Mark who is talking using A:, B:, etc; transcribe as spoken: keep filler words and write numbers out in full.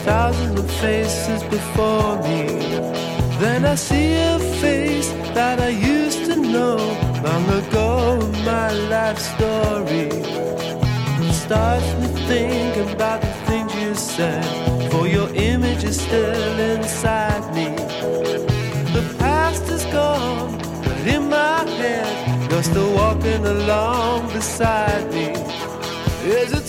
A: thousands of faces before me. Then I see a face that I used to know long ago in my life story. It starts me thinking about the things you said, for your image is still inside me. The past is gone, but in my head you're still walking along beside me. Is it